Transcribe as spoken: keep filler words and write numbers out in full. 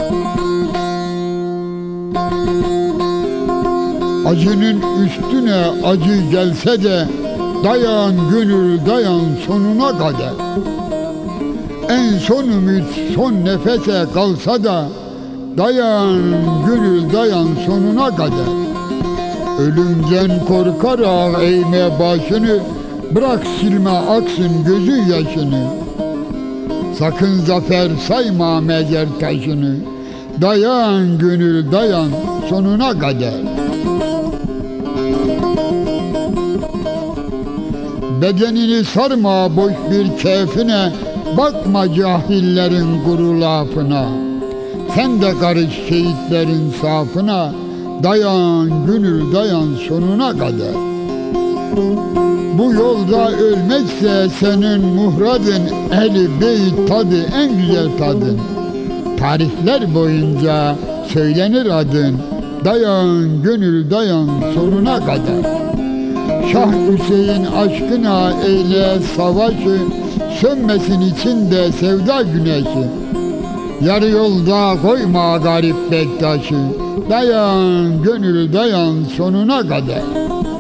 Acının üstüne acı gelse de dayan gönül dayan sonuna kadar. En son ümit son nefese kalsa da dayan gönül dayan sonuna kadar. Ölümden korkarak eğme başını, bırak silme aksın gözü yaşını. Sakın zafer sayma mezar taşını, dayan gönül dayan sonuna kadar. Bedenini sarma boş bir keyfine, bakma cahillerin kuru lafına. Sen de karış şehitlerin safına, dayan gönül dayan sonuna kadar. Bu yolda ölmekse senin muhradın, ehli beyt tadı en güzel tadın. Tarihler boyunca söylenir adın, dayan gönül dayan sonuna kadar. Şah Hüseyin aşkına eyle savaşı, sönmesin içinde sevda güneşi. Yarı yolda koyma garip bektaşı, dayan gönül dayan sonuna kadar.